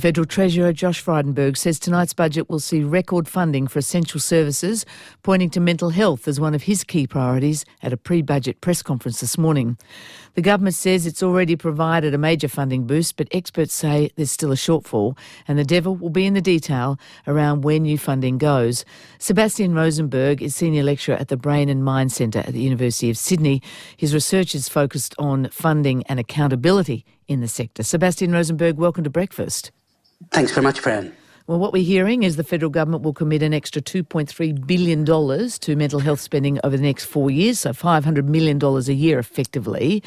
The Federal Treasurer, Josh Frydenberg, says tonight's budget will see record funding for essential services, pointing to mental health as one of his key priorities at a pre-budget press conference this morning. The government says it's already provided a major funding boost, but experts say there's still a shortfall, and the devil will be in the detail around where new funding goes. Sebastian Rosenberg is Senior Lecturer at the Brain and Mind Centre at the University of Sydney. His research is focused on funding and accountability in the sector. Sebastian Rosenberg, welcome to Breakfast. Thanks very much, Fran. Well, what we're hearing is the federal government will commit an extra $2.3 billion to mental health spending over the next 4 years, so $500 million a year effectively.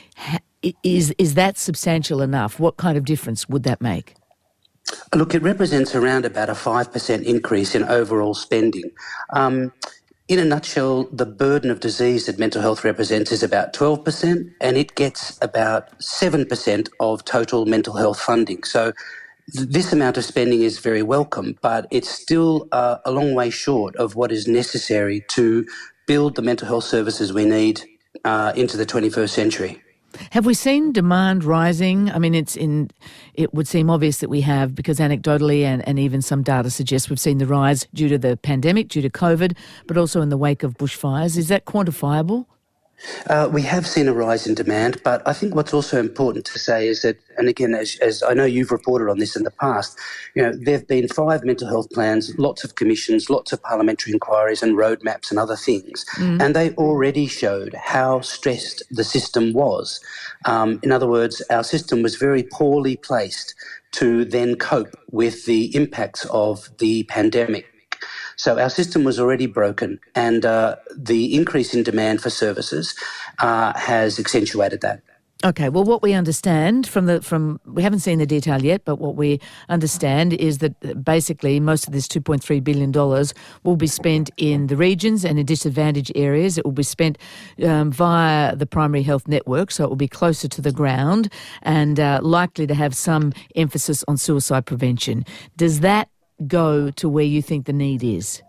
Is that substantial enough? What kind of difference would that make? Look, it represents around about a 5% increase in overall spending. In a nutshell, the burden of disease that mental health represents is about 12%, and it gets about 7% of total mental health funding. So this amount of spending is very welcome, but it's still a long way short of what is necessary to build the mental health services we need into the 21st century. Have we seen demand rising? I mean, it would seem obvious that we have, because anecdotally and even some data suggests we've seen the rise due to the pandemic, due to COVID, but also in the wake of bushfires. Is that quantifiable? We have seen a rise in demand, but I think what's also important to say is that, and again, as I know you've reported on this in the past, there have been 5 mental health plans, lots of commissions, lots of parliamentary inquiries and roadmaps and other things, and they already showed how stressed the system was. In other words, our system was very poorly placed to then cope with the impacts of the pandemic. So our system was already broken, and the increase in demand for services has accentuated that. Okay, well, what we understand we haven't seen the detail yet, but what we understand is that basically most of this $2.3 billion will be spent in the regions and in disadvantaged areas. It will be spent via the primary health network, so it will be closer to the ground and likely to have some emphasis on suicide prevention. Does that go to where you think the need is?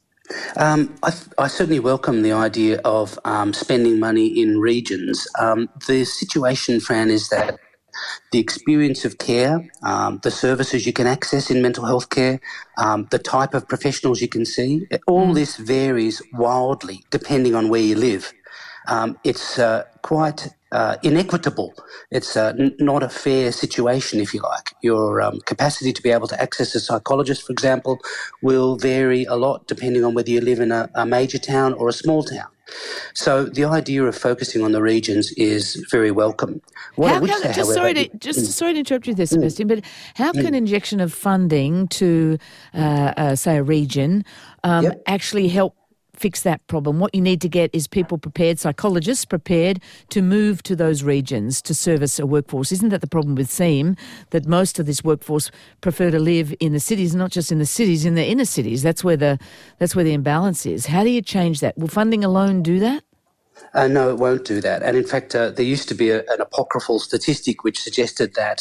I certainly welcome the idea of spending money in regions. The situation, Fran, is that the experience of care, the services you can access in mental health care, the type of professionals you can see, all this varies wildly depending on where you live. It's quite inequitable. It's not a fair situation, if you like. Your capacity to be able to access a psychologist, for example, will vary a lot depending on whether you live in a major town or a small town. So the idea of focusing on the regions is very welcome. Sorry to interrupt you there, Sebastian, but how can injection of funding to, say, a region actually help fix that problem? What you need to get is people prepared, psychologists prepared to move to those regions to service a workforce. Isn't that the problem with SEAM, that most of this workforce prefer to live in the cities, not just in the cities, in the inner cities? That's where the imbalance is. How do you change that? Will funding alone do that? No, it won't do that. And in fact, there used to be an apocryphal statistic which suggested that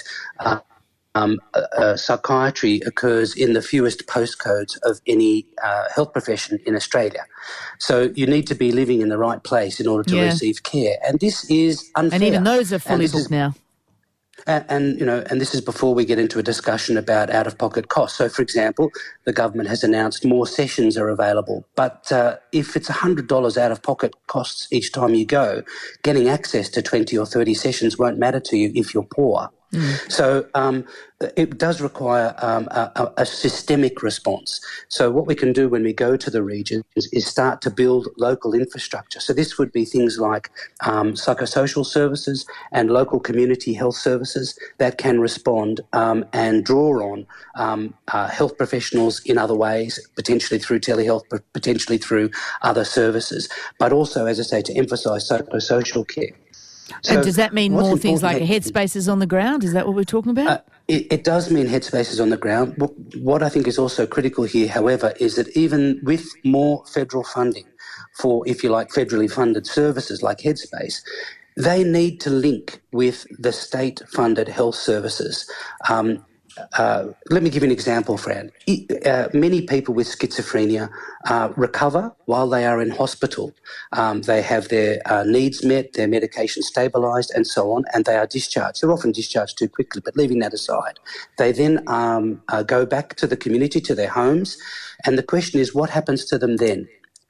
psychiatry occurs in the fewest postcodes of any health profession in Australia. So you need to be living in the right place in order to receive care. And this is unfair. And even those are fully booked now. And this is before we get into a discussion about out-of-pocket costs. So, for example, the government has announced more sessions are available. But if it's $100 out-of-pocket costs each time you go, getting access to 20 or 30 sessions won't matter to you if you're poor. So it does require a systemic response. So what we can do when we go to the regions is start to build local infrastructure. So this would be things like psychosocial services and local community health services that can respond and draw on health professionals in other ways, potentially through telehealth, potentially through other services, but also, as I say, to emphasise psychosocial care. So and does that mean more things like a Headspaces on the ground? Is that what we're talking about? It does mean Headspaces on the ground. What I think is also critical here, however, is that even with more federal funding for, if you like, federally funded services like Headspace, they need to link with the state-funded health services. let me give you an example, Fran. Many people with schizophrenia recover while they are in hospital. They have their needs met, their medication stabilised and so on, and they are discharged. They're often discharged too quickly, but leaving that aside, they then go back to the community, to their homes, and the question is, what happens to them then?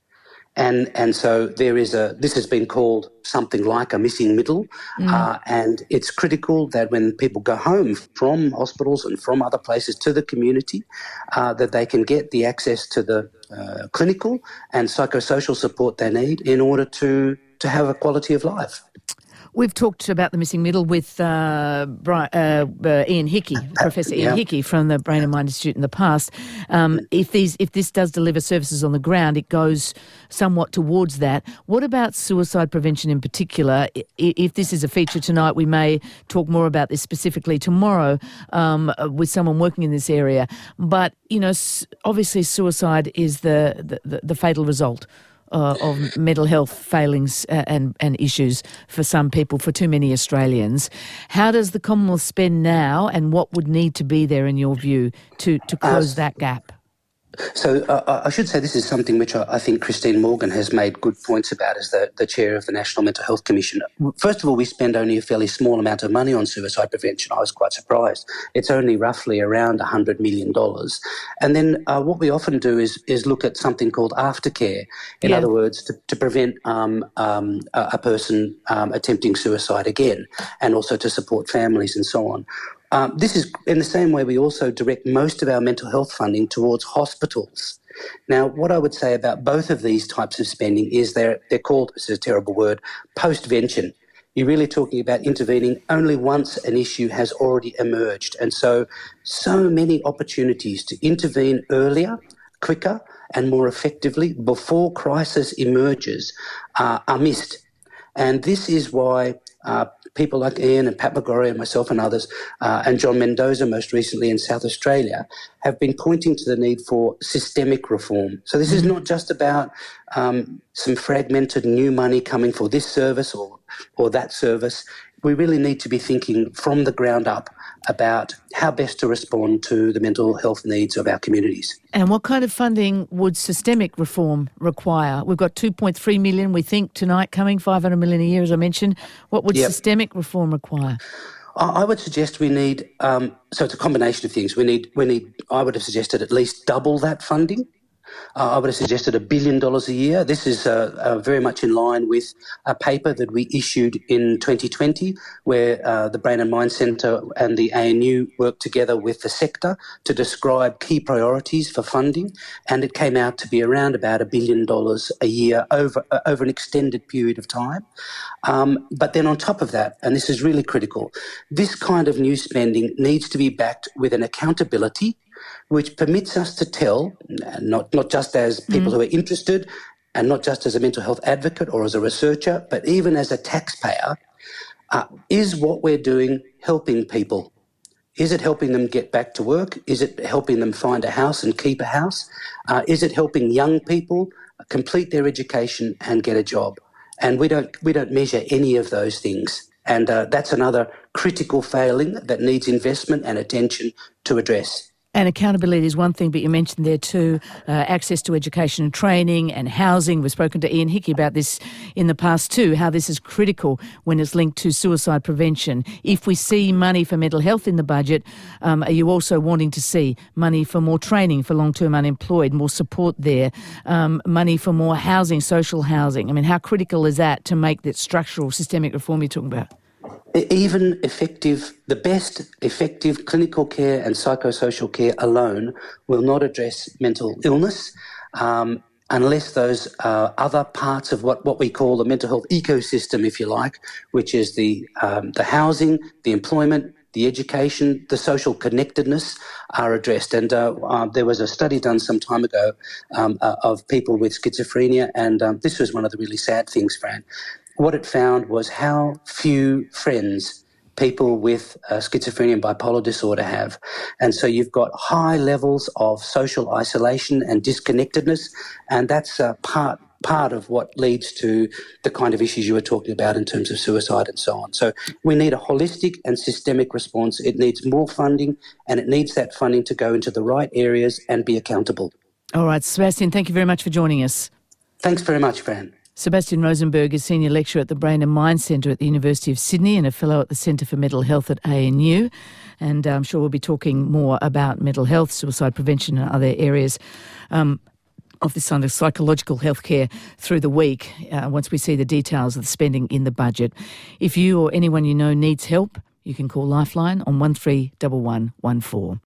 And so this has been called something like a missing middle, and it's critical that when people go home from hospitals and from other places to the community, that they can get the access to the clinical and psychosocial support they need in order to have a quality of life. We've talked about the missing middle with Ian Hickey, Professor Ian Hickey from the Brain and Mind Institute in the past. If this does deliver services on the ground, it goes somewhat towards that. What about suicide prevention in particular? If this is a feature tonight, we may talk more about this specifically tomorrow with someone working in this area. But, obviously suicide is the fatal result of mental health failings and issues for some people, for too many Australians. How does the Commonwealth spend now, and what would need to be there in your view to close that gap? So I should say this is something which I think Christine Morgan has made good points about as the chair of the National Mental Health Commission. First of all, we spend only a fairly small amount of money on suicide prevention. I was quite surprised. It's only roughly around $100 million. And then what we often do is look at something called aftercare. In other words, to prevent a person attempting suicide again, and also to support families and so on. This is in the same way we also direct most of our mental health funding towards hospitals. Now, what I would say about both of these types of spending is they're called, this is a terrible word, postvention. You're really talking about intervening only once an issue has already emerged. And so many opportunities to intervene earlier, quicker and more effectively before crisis emerges are missed. And this is why people like Ian and Pat McGorry and myself and others, and John Mendoza most recently in South Australia, have been pointing to the need for systemic reform. So this is not just about some fragmented new money coming for this service or that service. We really need to be thinking from the ground up about how best to respond to the mental health needs of our communities. And what kind of funding would systemic reform require? We've got $2.3 million, we think, tonight coming, $500 million a year, as I mentioned. What would systemic reform require? I would suggest we need, so it's a combination of things. I would have suggested at least double that funding. I would have suggested $1 billion a year. This is very much in line with a paper that we issued in 2020 where the Brain and Mind Centre and the ANU worked together with the sector to describe key priorities for funding, and it came out to be around about $1 billion a year over an extended period of time. But then on top of that, and this is really critical, this kind of new spending needs to be backed with an accountability which permits us to tell, not just as people who are interested and not just as a mental health advocate or as a researcher, but even as a taxpayer, is what we're doing helping people? Is it helping them get back to work? Is it helping them find a house and keep a house? Is it helping young people complete their education and get a job? And we don't measure any of those things. And that's another critical failing that needs investment and attention to address. And accountability is one thing, but you mentioned there too access to education and training and housing. We've spoken to Ian Hickey about this in the past too, how this is critical when it's linked to suicide prevention. If we see money for mental health in the budget, are you also wanting to see money for more training for long-term unemployed, more support there, money for more housing, social housing? I mean, how critical is that to make that structural systemic reform you're talking about? Even the best effective clinical care and psychosocial care alone will not address mental illness unless those other parts of what we call the mental health ecosystem, if you like, which is the housing, the employment, the education, the social connectedness are addressed. And there was a study done some time ago of people with schizophrenia, and this was one of the really sad things, Fran. What it found was how few friends people with schizophrenia and bipolar disorder have. And so you've got high levels of social isolation and disconnectedness, and that's part part of what leads to the kind of issues you were talking about in terms of suicide and so on. So we need a holistic and systemic response. It needs more funding, and it needs that funding to go into the right areas and be accountable. All right, Sebastian, thank you very much for joining us. Thanks very much, Fran. Sebastian Rosenberg is Senior Lecturer at the Brain and Mind Centre at the University of Sydney and a Fellow at the Centre for Mental Health at ANU. And I'm sure we'll be talking more about mental health, suicide prevention and other areas of this kind of psychological healthcare through the week once we see the details of the spending in the budget. If you or anyone you know needs help, you can call Lifeline on 131114.